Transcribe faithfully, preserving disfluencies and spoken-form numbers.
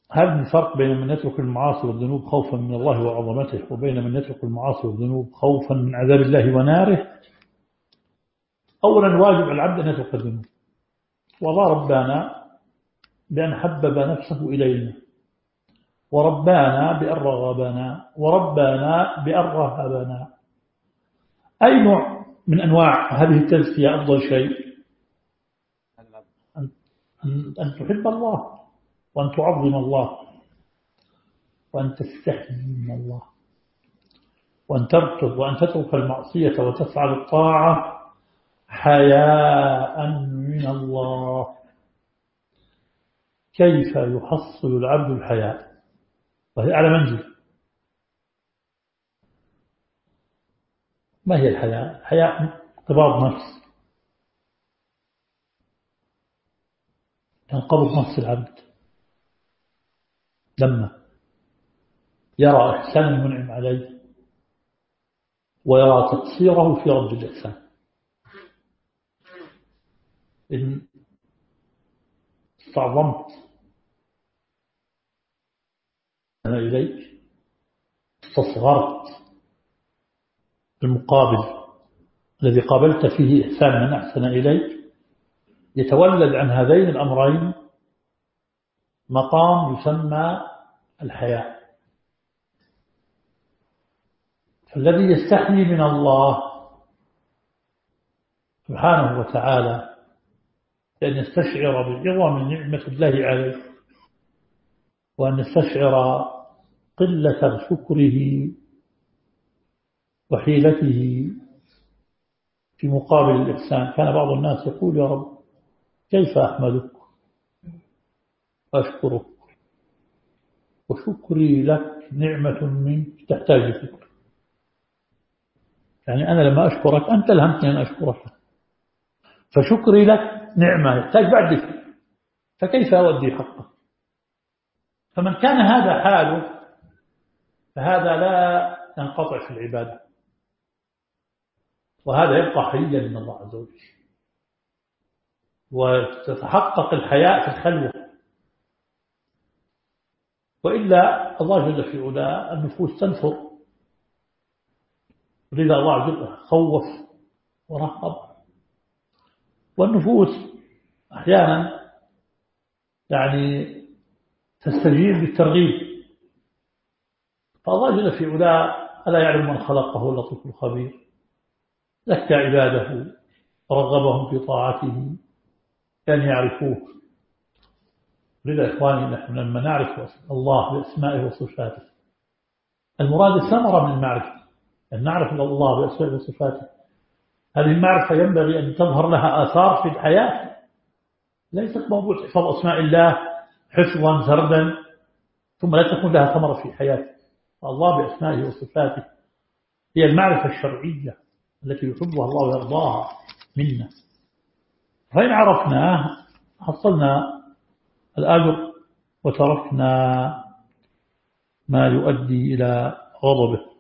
هذا الفرق بين من يترك المعاصي والذنوب خوفا من الله وعظمته وبين من يترك المعاصي والذنوب خوفا من عذاب الله وناره. أولا واجب على العبد أن يترك الذنوب، والله ربنا بأن حبب نفسه إلينا، وربانا بأن رغبنا، وربانا بأن رهبنا. أي نوع من أنواع هذه التزكية أفضل شيء؟ أن, أن تحب الله، وأن تعظم الله، وأن تستحي من الله، وأن ترتب، وأن تترك المعصية وتفعل الطاعة حياء من الله. كيف يحصل العبد الحياء؟ وهي على منزل. ما هي الحياء؟ الحياء انقباض نفس، ينقبض نفس العبد لما يرى إحسان المنعم عليه ويرى تقصيره في رد الإحسان. إن استعظمت أنا إليك، استصغرت المقابل الذي قابلت فيه إحسان من أحسن إليك، يتولد عن هذين الأمرين مقام يسمى الحياء. فالذي يستحيي من الله سبحانه وتعالى لأن يستشعر بعظم نعمة الله عليه، وأن يستشعر قلة شكره وحيلته في مقابل الإحسان. كان بعض الناس يقول: يا رب كيف أحمدك وأشكرك، وشكري لك نعمة منك تحتاج شكر. يعني أنا لما أشكرك أنت ألهمتني أن أشكرك، فشكري لك نعمة يحتاج بعد ذكر، فكيف أودي حقه؟ فمن كان هذا حاله فهذا لا ينقطع في العبادة، وهذا يبقى حيا من الله عز وجل. وتتحقق الحياء في الخلوة، وإلا الله جل في علاه النفوس تنفر، ولذا الله جل خوف ورهب. والنفوس أحيانا يعني تستجيب بالترغيب، فالله جل في علاه ألا يعلم من خلقه اللطيف الخبير، زكى عباده ورغبهم في طاعته كان يعرفوه. لذا إخواني نحن لما نعرف الله بأسمائه وصفاته، المراد الثمرة من المعرفة، أن نعرف الله بأسمائه وصفاته. هذه المعرفة ينبغي أن تظهر لها آثار في الحياة، ليست موضوع حفظ أسماء الله حفظا سردا ثم لا تكون لها ثمرة في حياته. الله بأسمائه وصفاته هي المعرفة الشرعية التي يحبها الله ويرضاها منا، فإن عرفناه حصلنا الأجر وتركنا ما يؤدي إلى غضبه.